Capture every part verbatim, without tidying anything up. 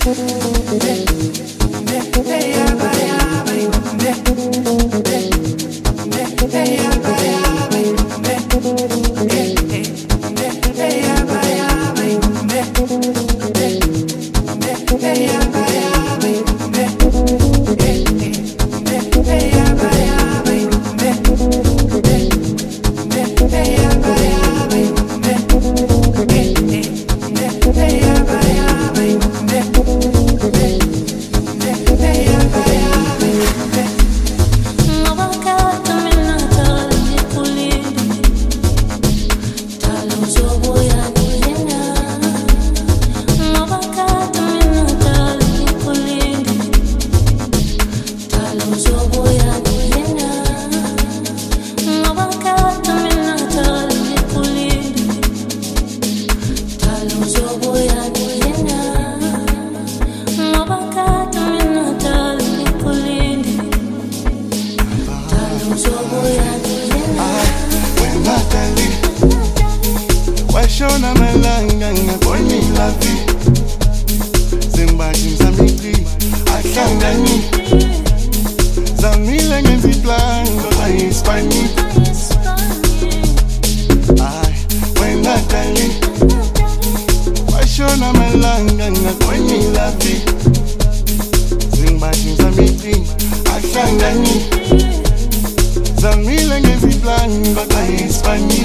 Shona malanga ngakoni la vie Zimbaji zamili ahlangani Zamile ngeziplan ngoba Hispani Ay wena dali Shona malanga ngakoni la vie Zimbaji zamili ahlangani Zamile ngeziplan ngoba Hispani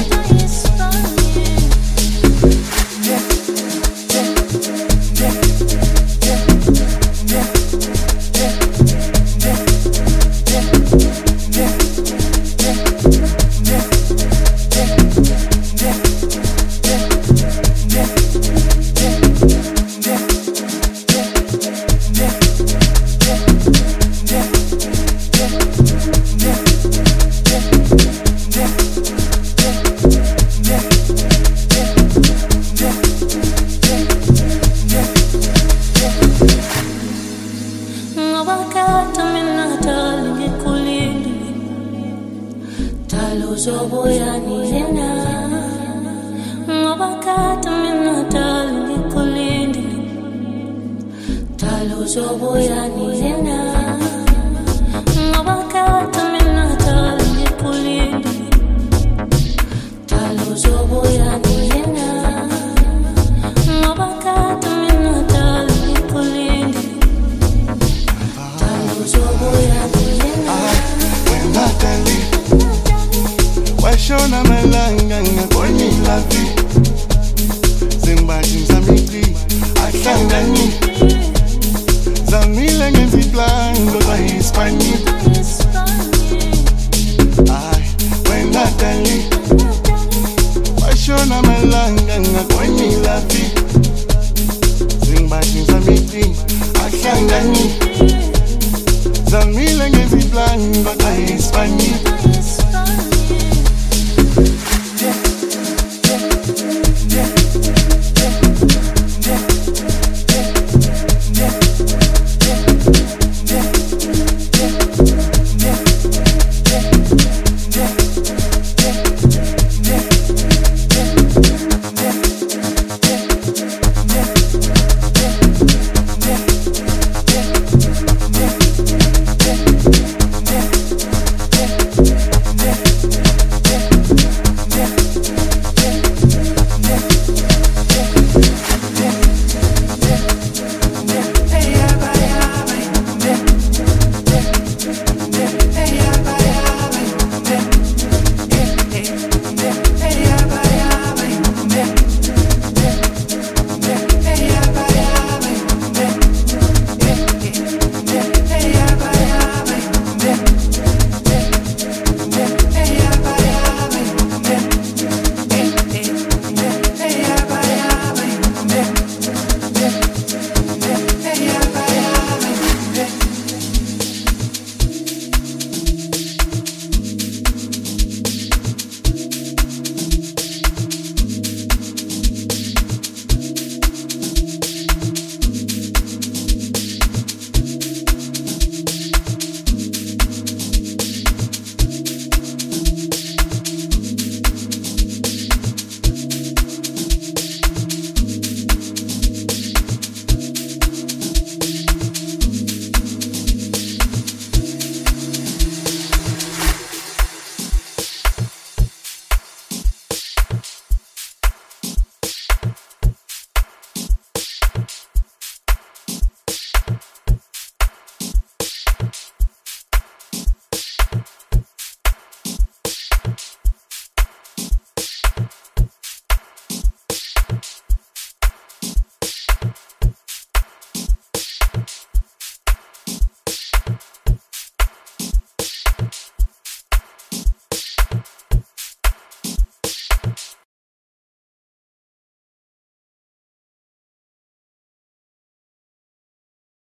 Uzobuya niyena Ngoba kata mina dali ngikulindi Dali uzobuya niyena Ngoba kata mina dali ngikulindi Dali uzobuya niyena Ngoba kata mina dali ngikulindi Dali uzobuya niyena Wena dali Shona malanga ngakoni la vie Zimbaji zamili ahlangani Zamile ngeziplan ngoba Hispani Ay wena dali Shona malanga ngakoni la vie Zimbaji zamili ahlangani Zamile ngeziplan ngoba Hispani